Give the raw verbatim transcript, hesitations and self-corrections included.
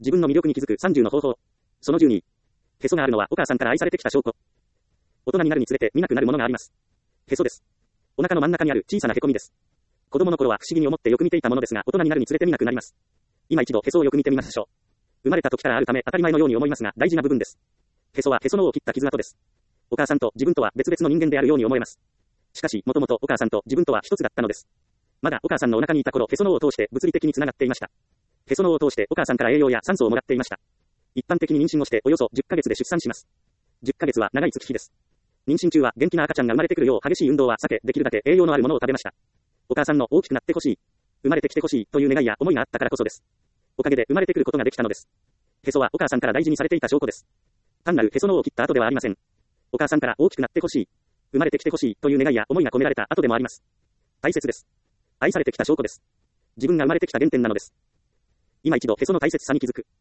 自分の魅力に気づくさんじゅうの方法。そのじゅうに。へそがあるのはお母さんから愛されてきた証拠。大人になるにつれて見なくなるものがあります。へそです。お腹の真ん中にある小さなへこみです。子供の頃は不思議に思ってよく見ていたものですが、大人になるにつれて見なくなります。今一度へそをよく見てみましょう。生まれた時からあるため当たり前のように思いますが、大事な部分です。へそはへその緒を切った傷跡です。お母さんと自分とは別々の人間であるように思えます。しかし、もともとお母さんと自分とは一つだったのです。まだお母さんのお腹にいた頃、へその緒を通して物理的につながっていました。へその緒を通してお母さんから栄養や酸素をもらっていました。一般的に妊娠をしておよそじゅっかげつで出産します。じゅっかげつは長い月日です。妊娠中は元気な赤ちゃんが生まれてくるよう激しい運動は避け、できるだけ栄養のあるものを食べました。お母さんの大きくなってほしい、生まれてきてほしいという願いや思いがあったからこそです。おかげで生まれてくることができたのです。へそはお母さんから大事にされていた証拠です。単なるへその緒を切った後ではありません。お母さんから大きくなってほしい、生まれてきてほしいという願いや思いが込められた後でもあります。大切です。愛されてきた証拠です。自分が生まれてきた原点なのです。今一度へその大切さに気づく。